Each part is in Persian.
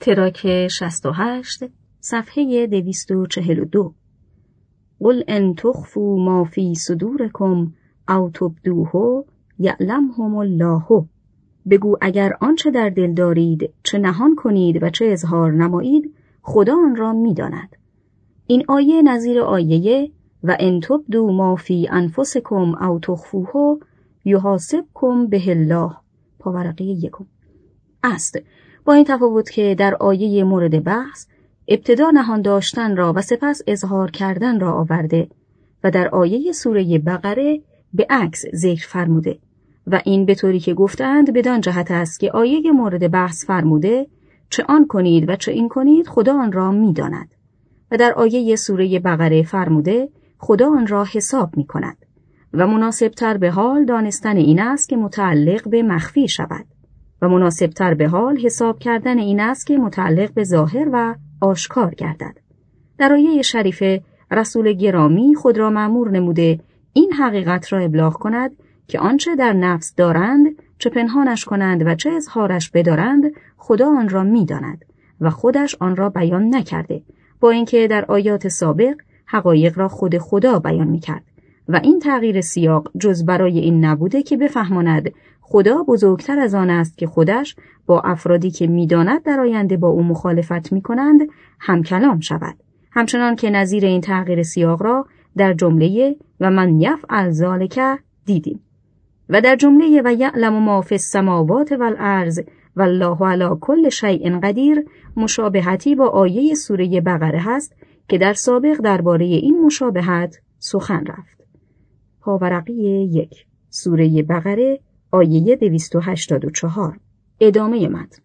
تراک 68 صفحه 242. قل ان تخفوا ما فی صدورکم او تبدوه یعلمه الله. بگو اگر آنچه در دل دارید چه نهان کنید و چه اظهار نمایید، خدا آن را می‌داند. این آیه نظیر آیه و ان تبدوا ما فی انفسکم او تخفوه یحاسبکم به الله پاورقی 1 است، با این تفاوت که در آیه مورد بحث ابتدا نهان داشتن را و سپس اظهار کردن را آورده و در آیه سوره بقره به عکس ذکر فرموده و این به طوری که گفتند بدان جهت است که آیه مورد بحث فرموده چه آن کنید و چه این کنید خدا آن را می‌داند و در آیه سوره بقره فرموده خدا آن را حساب می‌کند و مناسبتر به حال دانستن این است که متعلق به مخفی شود و مناسبتر به حال حساب کردن این است که متعلق به ظاهر و آشکار گردد. در آیه شریفه رسول گرامی خود را مأمور نموده این حقیقت را ابلاغ کند که آنچه در نفس دارند چه پنهانش کنند و چه اظهارش بدارند خدا آن را می‌داند و خودش آن را بیان نکرده، با اینکه در آیات سابق حقایق را خود خدا بیان می‌کرد و این تغییر سیاق جز برای این نبوده که بفهماند خدا بزرگتر از آن است که خودش با افرادی که می‌داند در آینده با او مخالفت می‌کنند هم کلام شود، همچنان که نظیر این تغییر سیاق را در جمله و من یفعل ذلک دیدیم و در جمله و یعلم ما فی السماوات والارض والله علی کل شیء قدیر مشابهتی با آیه سوره بقره هست که در سابق درباره این مشابهت سخن رفت. پاورقی 1 سوره بقره آیه 284. ادامه متن.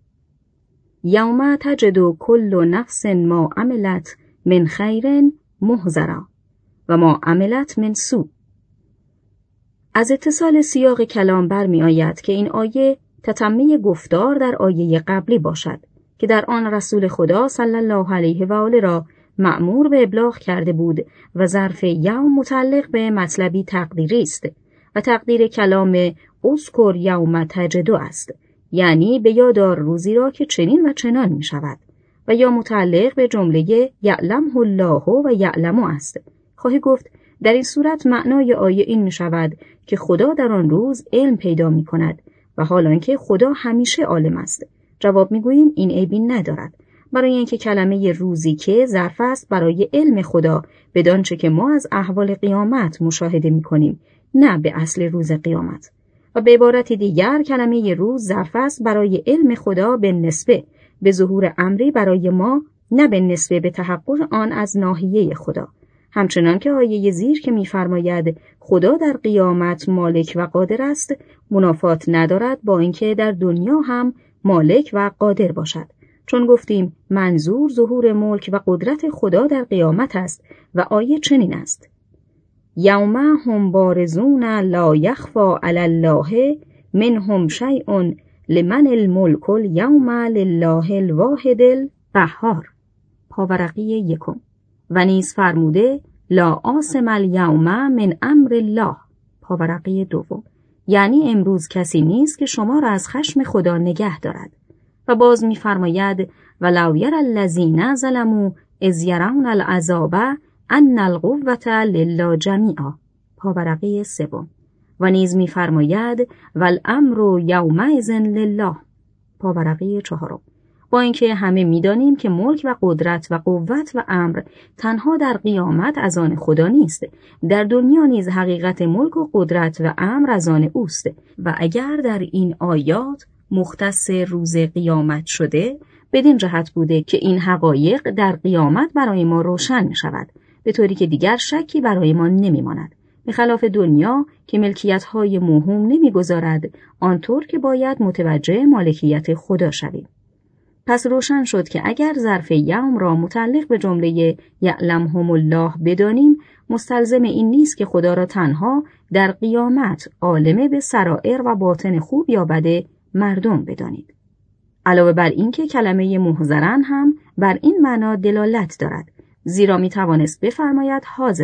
یوم تجد کل نفس ما عملت من خیر محضرا و ما عملت من سوء. از اتصال سیاق کلام برمی آید که این آیه تتمه گفتار در آیه قبلی باشد که در آن رسول خدا صلی الله علیه و آله را مأمور به ابلاغ کرده بود و ظرف یوم متعلق به مطلبی تقدیری است و تقدیر کلام اذکر یوم تجد است، یعنی به یاد آر روزی را که چنین و چنان می شود و یا متعلق به جمله یعلمه الله و یعلمه است. خواهی گفت در این صورت معنای آیه این می شود که خدا در آن روز علم پیدا می کند و حالان که خدا همیشه عالم است. جواب می گوییم این عیبی ندارد، برای اینکه کلمه روزی که ظرف است برای علم خدا بدانچه که ما از احوال قیامت مشاهده می کنیم، نه به اصل روز قیامت. و به عبارت دیگر کلمه روز ظرف است برای علم خدا به نسبه به ظهور امری برای ما، نه به نسبه به تحقق آن از ناحیه خدا. همچنان که آیه زیر که می‌فرماید خدا در قیامت مالک و قادر است منافات ندارد با اینکه در دنیا هم مالک و قادر باشد، چون گفتیم منظور ظهور ملک و قدرت خدا در قیامت است و آیه چنین است: یوم هم بارزون لا یخفی علی الله منهم شیء لمن الملک الیوم لله الواحد القهار پاورقی 1 و نیز فرموده لا عاصم الیوم من امر الله پاورقی 2، یعنی امروز کسی نیست که شما را از خشم خدا نگه دارد. و باز می‌فرماید ولو یری الذین ظلموا اذ یرون العذاب ان القوة لله جمیعا پاورقی 3 و نیز می‌فرماید والامر یومئذ لله پاورقی 4. با اینکه همه می‌دانیم که ملک و قدرت و قوت و امر تنها در قیامت از آن خدا نیست، در دنیا نیز حقیقت ملک و قدرت و امر از آن اوست و اگر در این آیات مختص روز قیامت شده بدین جهت بوده که این حقایق در قیامت برای ما روشن می‌شود، به طوری که دیگر شکی برای ما نمی‌ماند، به خلاف دنیا که ملکیت‌های موهوم نمی‌گذارد آنطور که باید متوجه مالکیت خدا شویم. پس روشن شد که اگر ظرف یوم را متعلق به جمله یعلمهم الله بدانیم، مستلزم این نیست که خدا را تنها در قیامت عالم به سرائر و باطن خوب یا بد مردم بدانید. علاوه بر این که کلمه محضرن هم بر این معنا دلالت دارد، زیرا می توانست بفرماید حاضرن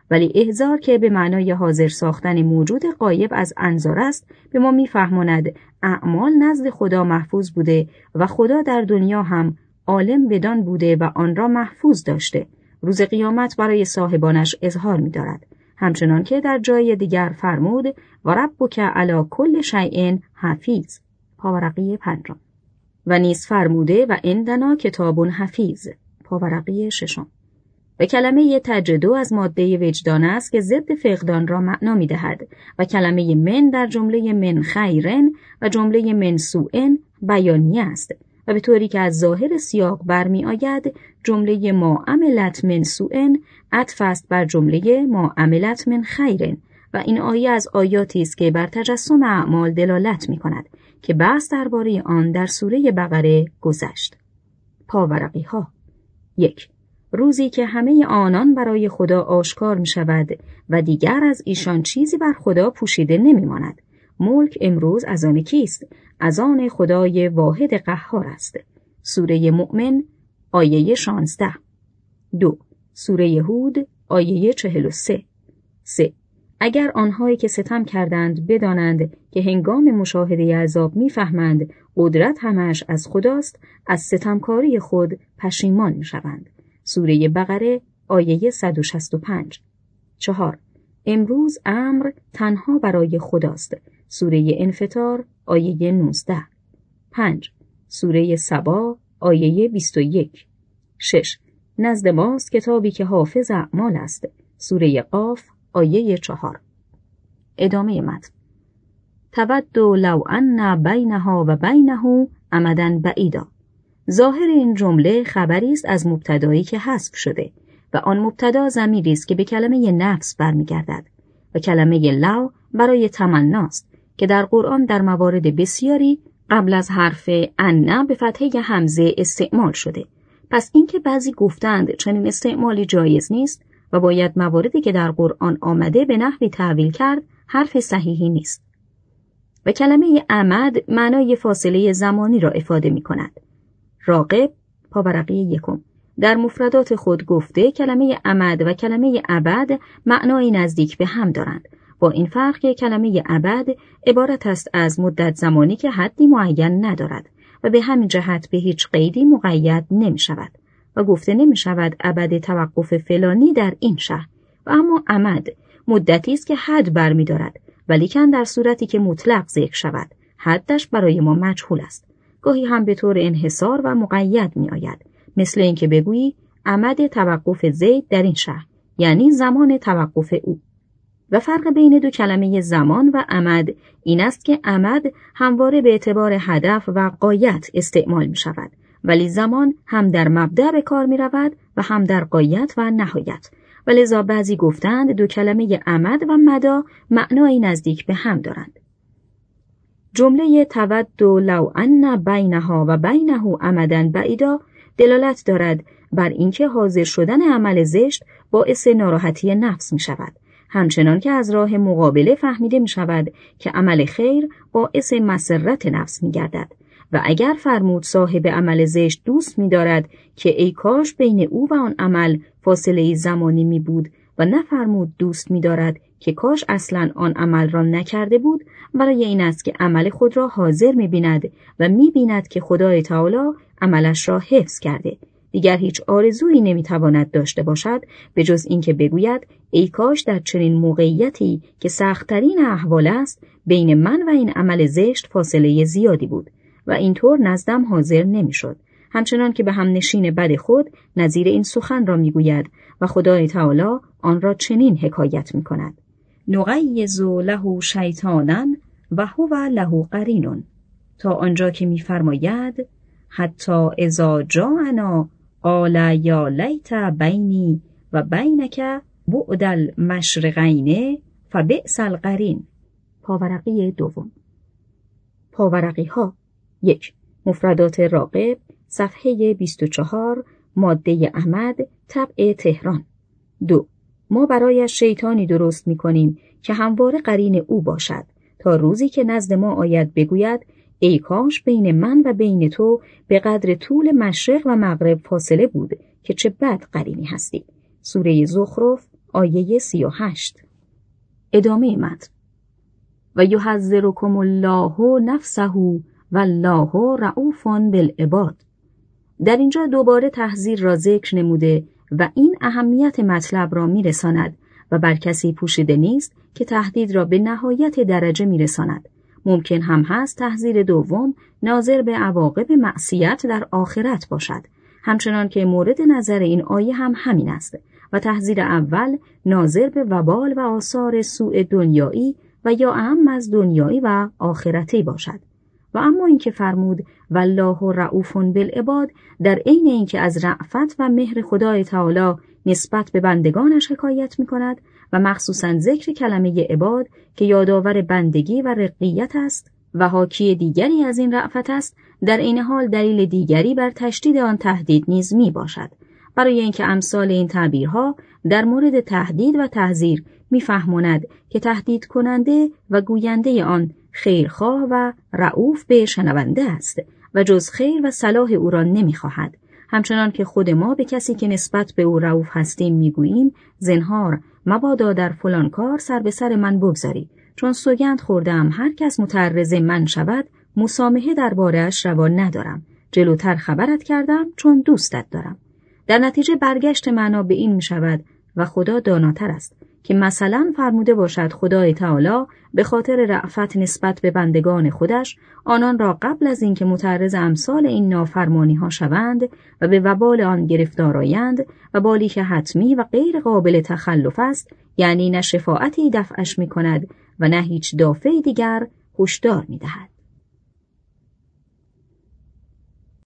ولی احضار که به معنای حاضر ساختن موجود غایب از انظار است به ما می‌فهماند اعمال نزد خدا محفوظ بوده و خدا در دنیا هم عالم بدان بوده و آن را محفوظ داشته. روز قیامت برای صاحبانش اظهار می‌دارد. همچنان که در جای دیگر فرمود و ربک علی کل شیء حفیظ. پاورقی 5. و نیز فرموده و عندنا کتاب حفیظ. پاورقی 6. و کلمه تجدو از ماده وجدان است که ضد فقدان را معنا می‌دهد و کلمه من در جمله من خیرن و جمله من سوءن بیانیه است و به طوری که از ظاهر سیاق برمی آید جمله ما عملت من سوءن عطف است بر جمله ما عملت من خیرن و این آیه از آیاتی است که بر تجسم اعمال دلالت می‌کند که بحث درباره آن در سوره بقره گذشت. پاورقی ها. 1. روزی که همه آنان برای خدا آشکار می شود و دیگر از ایشان چیزی بر خدا پوشیده نمی ماند. ملک امروز از آن کیست؟ از آن خدای واحد قهار است. سوره مؤمن آیه 16. 2. سوره هود آیه 43. 3. اگر آنهایی که ستم کردند بدانند که هنگام مشاهده عذاب می‌فهمند قدرت همش از خداست، از ستمکاری خود پشیمان می‌شوند. سوره بقره آیه 165. 4. امروز امر تنها برای خداست. سوره انفطار آیه 19. 5. سوره سبا آیه 21. 6. نزد ماست کتابی که حافظ اعمال است. سوره قاف آیه 4. ادامه متن. تود لو ان بینها و بینه امدا بعیدا. ظاهر این جمله خبری است از مبتدایی که حذف شده و آن مبتدا ضمیری است که به کلمه نفس برمیگردد و کلمه لو برای تمناست که در قرآن در موارد بسیاری قبل از حرف ان به فتحه همزه استعمال شده. پس اینکه بعضی گفتند چنین استعمالی جایز نیست و باید مواردی که در قرآن آمده به نحوی تعویل کرد حرف صحیحی نیست. و کلمه امد معنای فاصله زمانی را افاده می کند. راغب پاورقی 1 در مفردات خود گفته کلمه امد و کلمه ابد معنای نزدیک به هم دارند، با این فرق که کلمه ابد عبارت است از مدت زمانی که حدی معین ندارد و به همین جهت به هیچ قیدی مقید نمی شود و گفته نمی شود ابد توقف فلانی در این شهر. و اما امد مدتی است که حد برمی دارد ولیکن در صورتی که مطلق ذکر شود حدش برای ما مجهول است. گاهی هم به طور انحصار و مقید می آید، مثل اینکه بگویی امد توقف زید در این شهر، یعنی زمان توقف او. و فرق بین دو کلمه زمان و امد این است که امد همواره به اعتبار هدف و غایت استعمال می شود، ولی زمان هم در مبدأ به کار می رود و هم در غایت و نهایت. و لذا بعضی گفتند دو کلمه امد و مدا معنای نزدیک به هم دارند. جمله تود لو ان بینها و بینه امدا بعیدا دلالت دارد بر اینکه حاضر شدن عمل زشت باعث ناراحتی نفس می شود، همچنان که از راه مقابله فهمیده می شود که عمل خیر باعث مسرت نفس می گردد. و اگر فرمود صاحب عمل زشت دوست می دارد که ای کاش بین او و آن عمل فاصله زمانی می بود و نفرمود دوست می دارد که کاش اصلا آن عمل را نکرده بود، برای این است که عمل خود را حاضر می بیند و می بیند که خدای تعالی عملش را حفظ کرده. دیگر هیچ آرزویی نمی تواند داشته باشد به جز اینکه بگوید ای کاش در چنین موقعیتی که سخت‌ترین احوال است بین من و این عمل زشت فاصله زیادی بود و اینطور نزدم حاضر نمی شد. همچنان که به هم نشین بد خود نظیر این سخن را می گوید و خدای تعالی آن را چنین حکایت می کند: نغیظ له شیطانا و هو له قرین، تا آنجا که می فرماید حتی اذا جاءنا قال یا لیت بینی و بینک بعد المشرقین فبئس القرین. پاورقی 2. پاورقی ها. 1. مفردات راغب صفحه 24 ماده احمد طبع تهران. 2. ما برایش شیطانی درست می کنیم که همواره قرین او باشد تا روزی که نزد ما آید بگوید ای کاش بین من و بین تو به قدر طول مشرق و مغرب فاصله بود که چه بد قرینی هستی. سوره زخرف آیه 38. ادامه متن: و یحذرکم الله نفسه والله رؤوف بالعباد. در اینجا دوباره تحذیر را ذکر نموده و این اهمیت مطلب را میرساند و بر کسی پوشیده نیست که تهدید را به نهایت درجه میرساند. ممکن هم هست تحذیر دوم ناظر به عواقب معصیت در آخرت باشد، همچنان که مورد نظر این آیه هم همین است و تحذیر اول ناظر به وبال و آثار سوء دنیایی و یا اعم از دنیایی و آخرتی باشد. و اما اینکه فرمود والله رؤوف بالعباد، در عین اینکه از رأفت و مهر خدای تعالی نسبت به بندگانش حکایت می‌کند و مخصوصاً ذکر کلمه عباد که یادآور بندگی و رقیت است و حاکی دیگری از این رأفت است، در عین حال دلیل دیگری بر تشدید آن تهدید نیز میباشد، برای اینکه امثال این تعبیرها در مورد تهدید و تحذیر میفهماند که تهدید کننده و گوینده آن خیرخواه و رؤوف به شنونده است و جز خیر و صلاح او را نمیخواهد، همچنان که خود ما به کسی که نسبت به او رؤوف هستیم میگوییم زنهار مبادا در فلان کار سر به سر من بگذاری، چون سوگند خوردم هر کس متعرض من شود مسامحه درباره‌اش روا ندارم، جلوتر خبرت کردم چون دوستت دارم. در نتیجه برگشت معنا به این میشود و خدا داناتر است که مثلا فرموده باشد خدای تعالی به خاطر رأفت نسبت به بندگان خودش آنان را قبل از اینکه متعرض امثال این نافرمانی ها شوند و به وبال آن گرفتار آیند و بالی که حتمی و غیر قابل تخلف است، یعنی نه شفاعتی دفعش می کند و نه هیچ دافعی دیگر، هشدار می دهد.